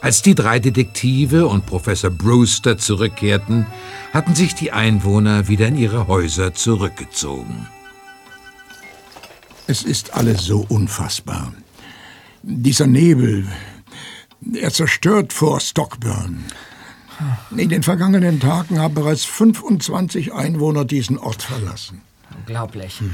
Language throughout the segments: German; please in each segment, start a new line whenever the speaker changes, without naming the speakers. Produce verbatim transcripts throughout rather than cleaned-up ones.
Als die drei Detektive und Professor Brewster zurückkehrten, hatten sich die Einwohner wieder in ihre Häuser zurückgezogen.
Es ist alles so unfassbar. Dieser Nebel, er zerstört Fort Stockburn. In den vergangenen Tagen haben bereits fünfundzwanzig Einwohner diesen Ort verlassen.
Unglaublich.
Hm.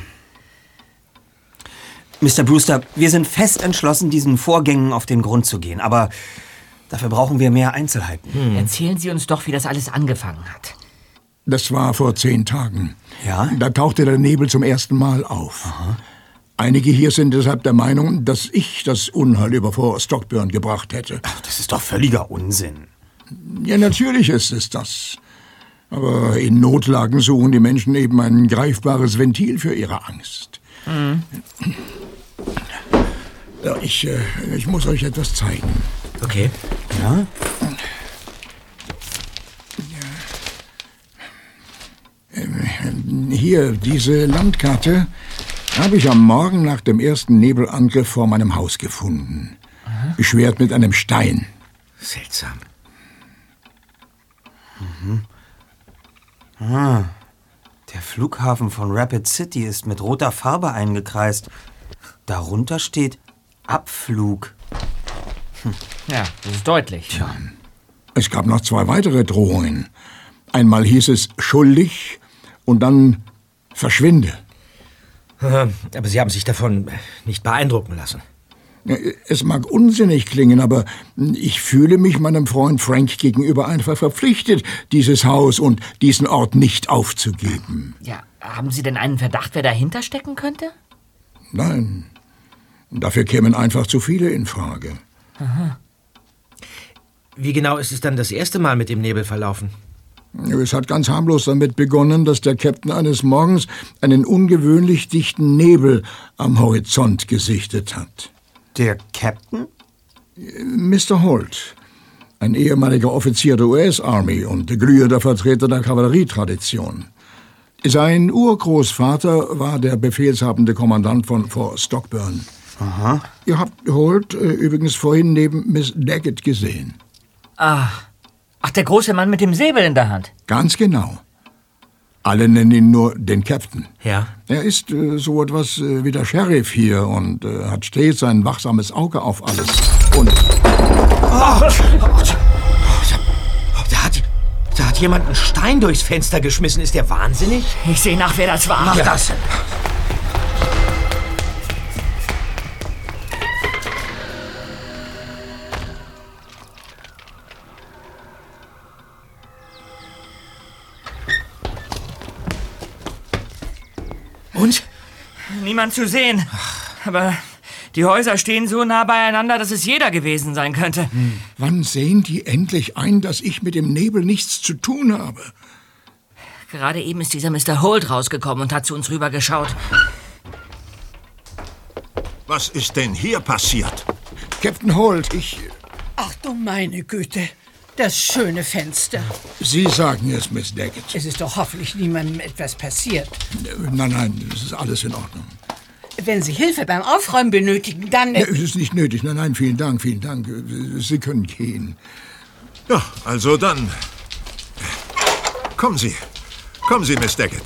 Mister Brewster, wir sind fest entschlossen, diesen Vorgängen auf den Grund zu gehen. Aber dafür brauchen wir mehr Einzelheiten.
Hm. Erzählen Sie uns doch, wie das alles angefangen hat.
Das war vor zehn Tagen.
Ja?
Da tauchte der Nebel zum ersten Mal auf.
Aha.
Einige hier sind deshalb der Meinung, dass ich das Unheil über Fort Stockburn gebracht hätte.
Ach, das ist doch völliger Unsinn.
Ja, natürlich ist es das. Aber in Notlagen suchen die Menschen eben ein greifbares Ventil für ihre Angst.
Mhm.
Ja, ich, äh, ich muss euch etwas zeigen.
Okay. Ja?
Hier, diese Landkarte habe ich am Morgen nach dem ersten Nebelangriff vor meinem Haus gefunden. Aha. Beschwert mit einem Stein.
Seltsam. Mhm. Ah, der Flughafen von Rapid City ist mit roter Farbe eingekreist. Darunter steht Abflug.
Hm. Ja, das ist deutlich.
Tja, es gab noch zwei weitere Drohungen. Einmal hieß es schuldig und dann verschwinde.
Aber Sie haben sich davon nicht beeindrucken lassen.
Es mag unsinnig klingen, aber ich fühle mich meinem Freund Frank gegenüber einfach verpflichtet, dieses Haus und diesen Ort nicht aufzugeben.
Ja, haben Sie denn einen Verdacht, wer dahinter stecken könnte?
Nein, dafür kämen einfach zu viele in Frage.
Aha.
Wie genau ist es dann das erste Mal mit dem Nebel verlaufen?
Es hat ganz harmlos damit begonnen, dass der Captain eines Morgens einen ungewöhnlich dichten Nebel am Horizont gesichtet hat.
Der Captain?
Mister Holt, ein ehemaliger Offizier der U S-Army und glühender Vertreter der Kavallerietradition. Sein Urgroßvater war der befehlshabende Kommandant von Fort Stockburn.
Aha.
Ihr habt Holt äh, übrigens vorhin neben Miss Daggett gesehen.
Ah, ach, der große Mann mit dem Säbel in der Hand.
Ganz genau. Alle nennen ihn nur den Captain.
Ja.
Er ist äh, so etwas äh, wie der Sheriff hier und äh, hat stets ein wachsames Auge auf alles. Und...
Oh, oh, da, hat, da hat jemand einen Stein durchs Fenster geschmissen. Ist der wahnsinnig?
Ich sehe nach, wer das war.
Mach ja. das. Und?
Niemand zu sehen. Aber die Häuser stehen so nah beieinander, dass es jeder gewesen sein könnte.
Hm. Wann sehen die endlich ein, dass ich mit dem Nebel nichts zu tun habe?
Gerade eben ist dieser Mister Holt rausgekommen und hat zu uns rübergeschaut.
Was ist denn hier passiert?
Captain Holt, ich...
Ach du meine Güte. Das schöne Fenster.
Sie sagen es, Miss Daggett.
Es ist doch hoffentlich niemandem etwas passiert.
Nein, nein, es ist alles in Ordnung.
Wenn Sie Hilfe beim Aufräumen benötigen, dann...
Ja, es ist nicht nötig. Nein, nein, vielen Dank, vielen Dank. Sie können gehen.
Ja, also dann... Kommen Sie. Kommen Sie, Miss Daggett.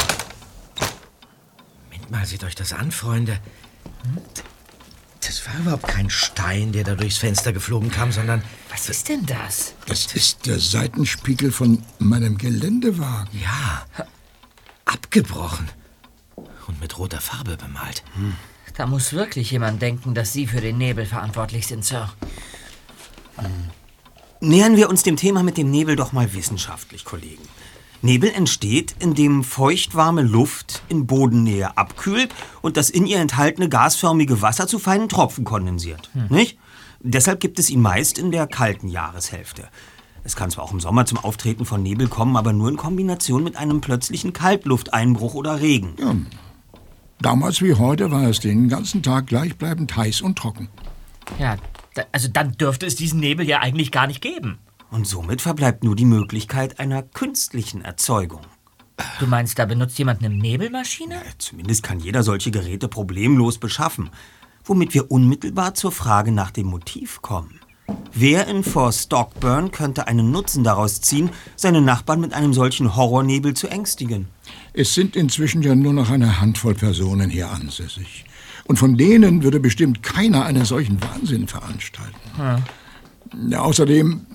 Moment mal, seht euch das an, Freunde. Das war überhaupt kein Stein, der da durchs Fenster geflogen kam, sondern...
Was ist denn das?
Das ist der Seitenspiegel von meinem Geländewagen.
Ja, abgebrochen und mit roter Farbe bemalt.
Hm. Da muss wirklich jemand denken, dass Sie für den Nebel verantwortlich sind, Sir.
Hm. Nähern wir uns dem Thema mit dem Nebel doch mal wissenschaftlich, Kollegen. Nebel entsteht, indem feuchtwarme Luft in Bodennähe abkühlt und das in ihr enthaltene gasförmige Wasser zu feinen Tropfen kondensiert. Hm. Nicht? Deshalb gibt es ihn meist in der kalten Jahreshälfte. Es kann zwar auch im Sommer zum Auftreten von Nebel kommen, aber nur in Kombination mit einem plötzlichen Kaltlufteinbruch oder Regen.
Ja. Damals wie heute war es den ganzen Tag gleichbleibend heiß und trocken.
Ja, da, also dann dürfte es diesen Nebel ja eigentlich gar nicht geben.
Und somit verbleibt nur die Möglichkeit einer künstlichen Erzeugung.
Du meinst, da benutzt jemand eine Nebelmaschine?
Ja, zumindest kann jeder solche Geräte problemlos beschaffen. Womit wir unmittelbar zur Frage nach dem Motiv kommen. Wer in Fort Stockburn könnte einen Nutzen daraus ziehen, seine Nachbarn mit einem solchen Horrornebel zu ängstigen?
Es sind inzwischen ja nur noch eine Handvoll Personen hier ansässig. Und von denen würde bestimmt keiner einen solchen Wahnsinn veranstalten. Hm. Ja, außerdem,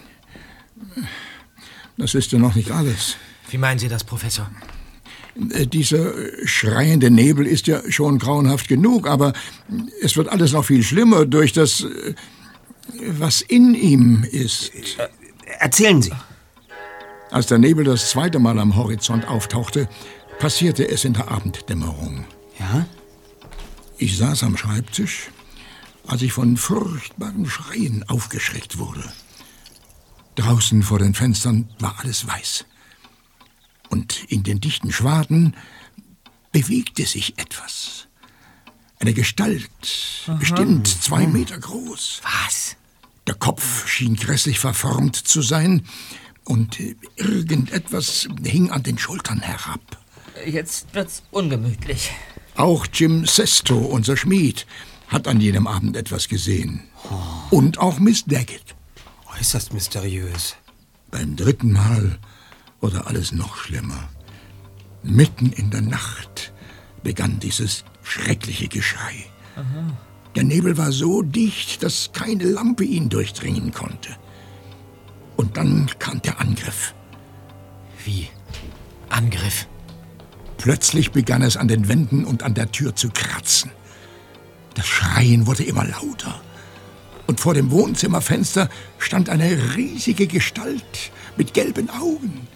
das ist ja noch nicht alles.
Wie meinen Sie das, Professor?
Dieser schreiende Nebel ist ja schon grauenhaft genug, aber es wird alles noch viel schlimmer durch das, was in ihm ist.
Äh, erzählen Sie.
Als der Nebel das zweite Mal am Horizont auftauchte, passierte es in der Abenddämmerung.
Ja?
Ich saß am Schreibtisch, als ich von furchtbaren Schreien aufgeschreckt wurde. Draußen vor den Fenstern war alles weiß. Und in den dichten Schwaden bewegte sich etwas. Eine Gestalt, Aha. bestimmt zwei Meter groß.
Was?
Der Kopf schien grässlich verformt zu sein und irgendetwas hing an den Schultern herab.
Jetzt wird's ungemütlich.
Auch Jim Sesto, unser Schmied, hat an jenem Abend etwas gesehen. Und auch Miss Daggett.
Äußerst mysteriös.
Beim dritten Mal wurde alles noch schlimmer. Mitten in der Nacht begann dieses schreckliche Geschrei. Aha. Der Nebel war so dicht, dass keine Lampe ihn durchdringen konnte. Und dann kam der Angriff.
Wie? Angriff?
Plötzlich begann es an den Wänden und an der Tür zu kratzen. Das Schreien wurde immer lauter. Und vor dem Wohnzimmerfenster stand eine riesige Gestalt mit gelben Augen.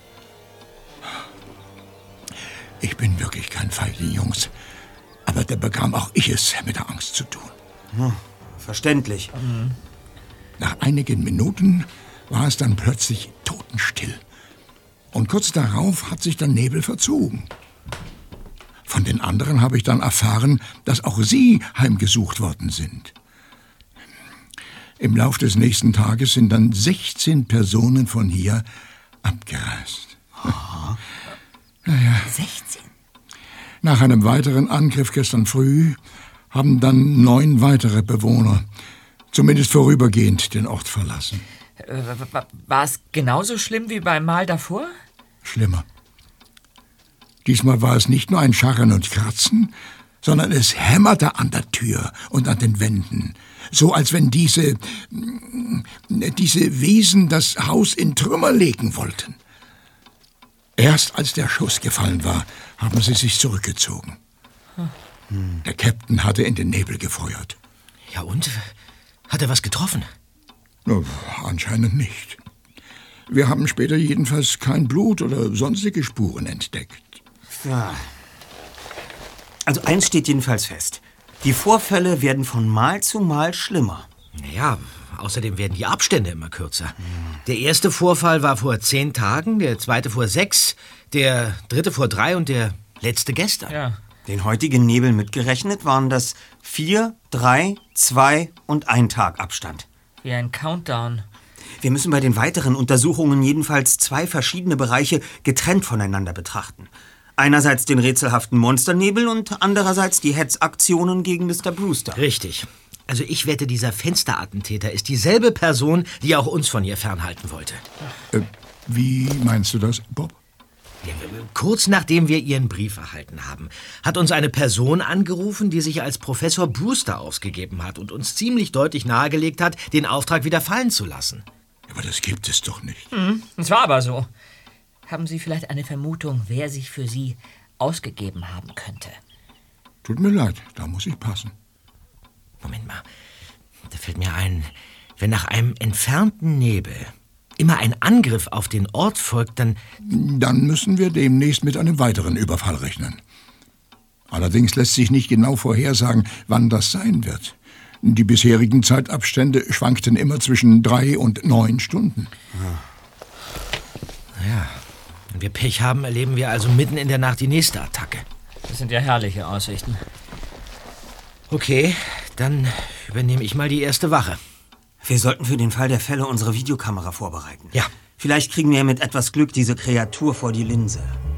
Ich bin wirklich kein Feigling, Jungs. Aber da bekam auch ich es mit der Angst zu tun.
Hm, verständlich. Mhm.
Nach einigen Minuten war es dann plötzlich totenstill. Und kurz darauf hat sich der Nebel verzogen. Von den anderen habe ich dann erfahren, dass auch sie heimgesucht worden sind. Im Lauf des nächsten Tages sind dann sechzehn Personen von hier abgereist.
Oh.
Naja.
sechzehn?
Nach einem weiteren Angriff gestern früh haben dann neun weitere Bewohner, zumindest vorübergehend, den Ort verlassen.
Äh, war es genauso schlimm wie beim Mal davor?
Schlimmer. Diesmal war es nicht nur ein Scharren und Kratzen, sondern es hämmerte an der Tür und an den Wänden. So als wenn diese, diese Wesen das Haus in Trümmer legen wollten. Erst als der Schuss gefallen war, haben sie sich zurückgezogen. Hm. Der Captain hatte in den Nebel gefeuert.
Ja und? Hat er was getroffen?
No, anscheinend nicht. Wir haben später jedenfalls kein Blut oder sonstige Spuren entdeckt.
Ja. Also eins steht jedenfalls fest. Die Vorfälle werden von Mal zu Mal schlimmer.
Naja, außerdem werden die Abstände immer kürzer. Hm. Der erste Vorfall war vor zehn Tagen, der zweite vor sechs, der dritte vor drei und der letzte gestern.
Ja.
Den heutigen Nebel mitgerechnet waren das vier, drei, zwei und ein Tag Abstand.
Wie ein Countdown.
Wir müssen bei den weiteren Untersuchungen jedenfalls zwei verschiedene Bereiche getrennt voneinander betrachten. Einerseits den rätselhaften Monsternebel und andererseits die Hetzaktionen gegen Mister Brewster.
Richtig. Also ich wette, dieser Fensterattentäter ist dieselbe Person, die auch uns von ihr fernhalten wollte.
Äh, wie meinst du das, Bob?
Ja, kurz nachdem wir Ihren Brief erhalten haben, hat uns eine Person angerufen, die sich als Professor Brewster ausgegeben hat und uns ziemlich deutlich nahegelegt hat, den Auftrag wieder fallen zu lassen.
Aber das gibt es doch nicht.
Mhm, es war aber so. Haben Sie vielleicht eine Vermutung, wer sich für Sie ausgegeben haben könnte?
Tut mir leid, da muss ich passen.
Moment mal, da fällt mir ein, wenn nach einem entfernten Nebel immer ein Angriff auf den Ort folgt, dann...
Dann müssen wir demnächst mit einem weiteren Überfall rechnen. Allerdings lässt sich nicht genau vorhersagen, wann das sein wird. Die bisherigen Zeitabstände schwankten immer zwischen drei und neun Stunden.
Ja, wenn wir Pech haben, erleben wir also mitten in der Nacht die nächste Attacke.
Das sind ja herrliche Aussichten.
Okay, dann übernehme ich mal die erste Wache.
Wir sollten für den Fall der Fälle unsere Videokamera vorbereiten.
Ja.
Vielleicht kriegen wir mit etwas Glück diese Kreatur vor die Linse.